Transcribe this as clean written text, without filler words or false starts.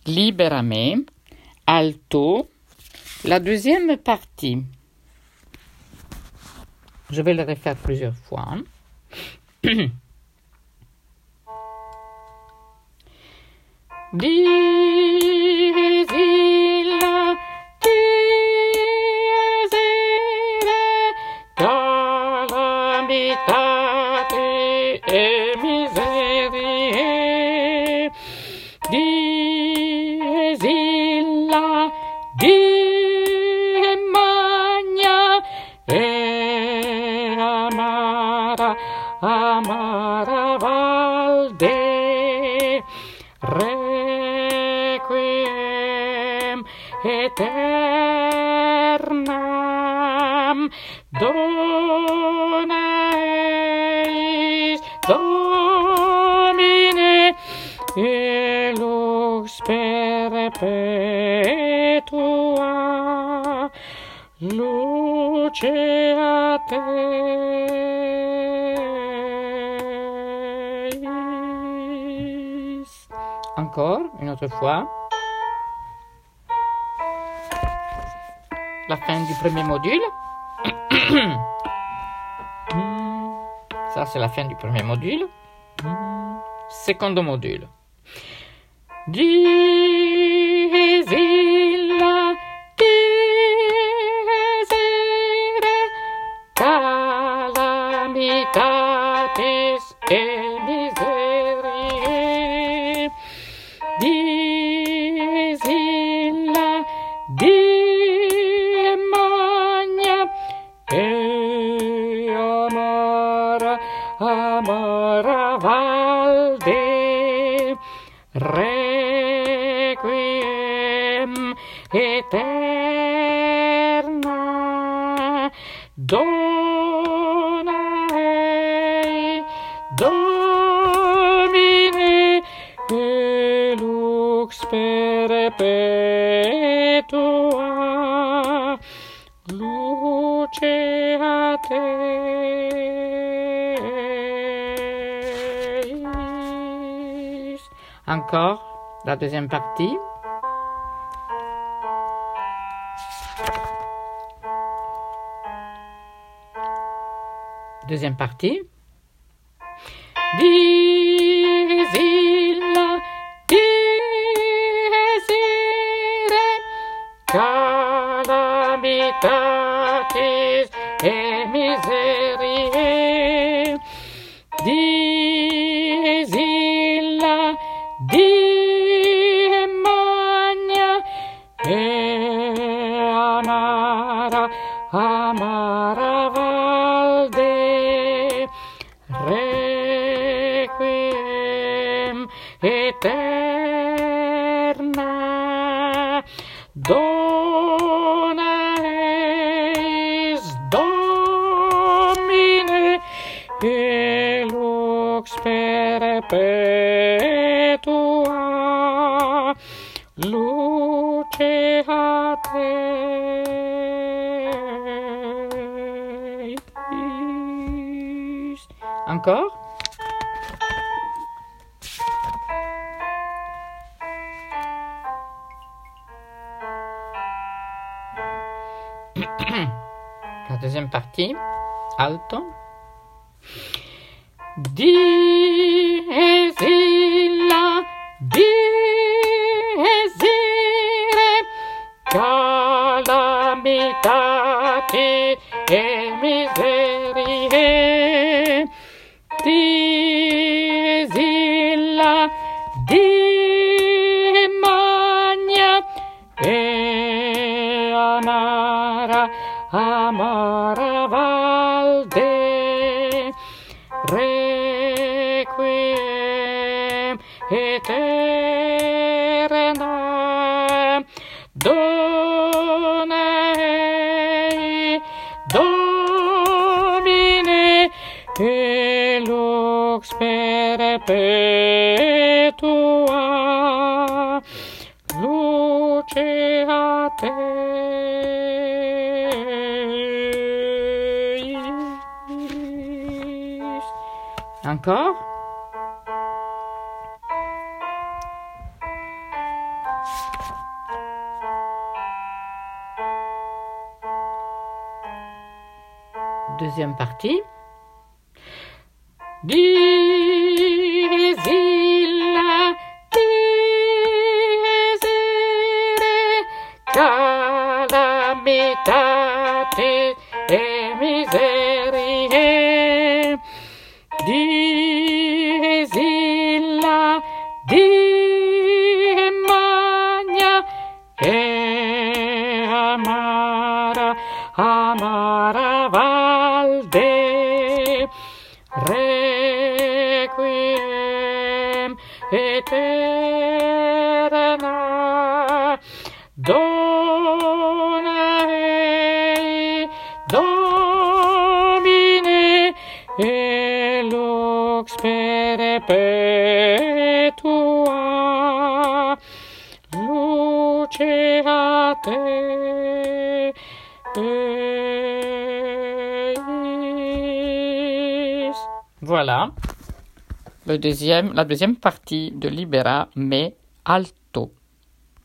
Libérame, alto, la deuxième partie. Je vais le refaire plusieurs fois. Disilla, disere, calamitate e miserie. Disilla, dimagna e amara, amara valde. Requiem aeternam dona eis Domine et lux perpetua luceat eis. Encore, une autre fois. La fin du premier module. Ça, c'est la fin du premier module. Secondo module. Disilla, disere, calamitatis et miserie. Disilla, dimagna e amara, amara valde. Requiem aeterna dona ei Domine et lux perpetua luceat eis. Encore la deuxième partie. Deuxième partie. Disilla, disere, calamitatis et miserie. Disilla, dimagna e amara, amara valde. Requiem aeterna dona eis Domine et lux perpetua luceat eis. Encore. La deuxième partie, alto. Disilla, disere, calamitatis et miserie. Disilla, dimagna e amara, amara valde. Requiem aeterna dona ei Domine et lux perpetua luceat eis. Encore. deuxième partie. Dies illa, dies ire, calamitatis et miseriae. Dies illa, die magna, amara valde, requiem eterna, dona ei Domine, e lux perpetua, luce a te eis. Voilà la deuxième partie de Libera me alto.